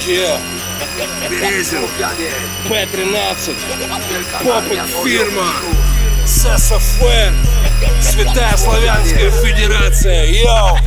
P13, Попыт фирма, ССФ, Святая Славянская Федерация, йоу!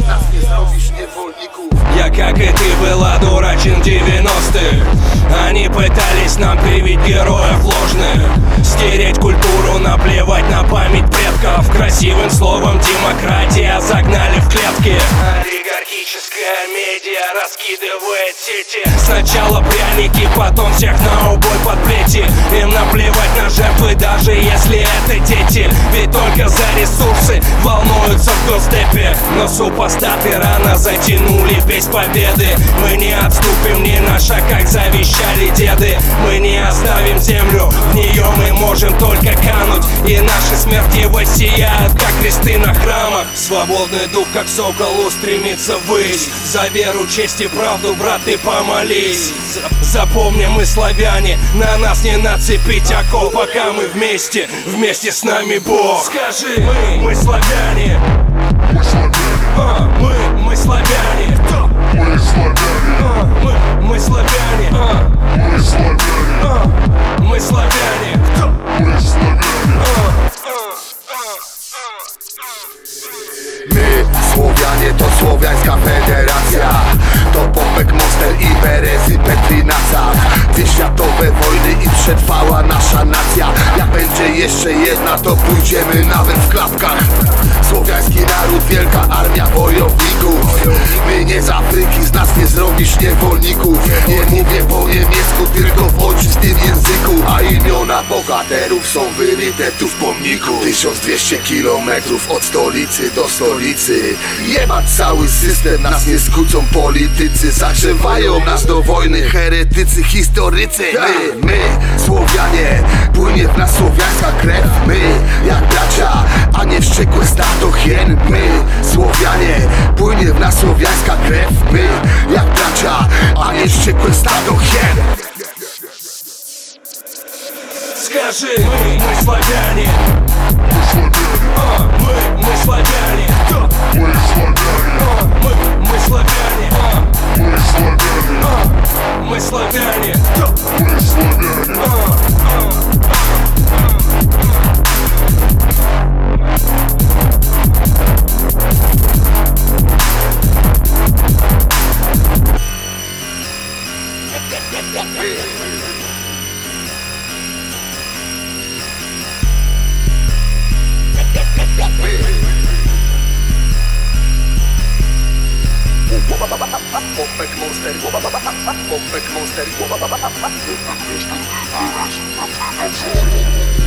Я, как и ты, была дурачен в 90-х. Они пытались нам привить героев ложных, стереть культуру, наплевать на память предков. Красивым словом демократия загнали в клетки. Олигархическая медиа раскидывает сети. Сначала пряники, потом всех на убой под плети. Им наплевать на жертвы, даже если это дети. Ведь только за ресурсы волнуются в госдепе. Но супостаты рано затянули без победы. Мы не отступим ни на шаг, как завещали деды. Мы не оставим землю, в нее мы можем только кануть. И наши смерти воссияют, как кресты на храмах. Свободный дух, как сокол, устремится ввысь. За веру, честь и правду, брат, ты помолись. Запомни, мы славяне, на нас не нацепить оков, пока мы вместе, вместе с нами Бог. Скажи, мы славяне. Мы славяне. Мы славяне. Мы славяне. Мы славяне. Мы славяне. Мы славяне. Мы славяне. My, Słowianie, to Słowiańska Federacja. To Popek, Monster i Berezy, Petrinaca. Dwie światowe wojny i przetrwała nasza nacja. Jak będzie jeszcze jedna, to pójdziemy nawet w klapkach. Słowiański naród, wielka armia wojowników. My nie z Afryki, z nas nie zrobisz niewolników. Nie mówię po niemiecku, tylko w ojczystym języku. A imiona bohaterów są wyryte tu w pomniku. 1200 kilometrów od stolicy do stolicy. Jebać cały system, nas nie skłócą politycy. Zagrzewają nas do wojny heretycy, historycy. My, Słowianie, płynie w nas słowiańska krew. My, jak bracia, a nie wściekłe stado hien. My, Słowianie, płynie w nas słowiańska krew. My, jak bracia, a nie wściekłe stado hien. Скажи, мы славяне. Мы славяне. Мы славяне. Мы славяне. Мы славяне. Мы славяне. Popek, Monster, Popek, Monster.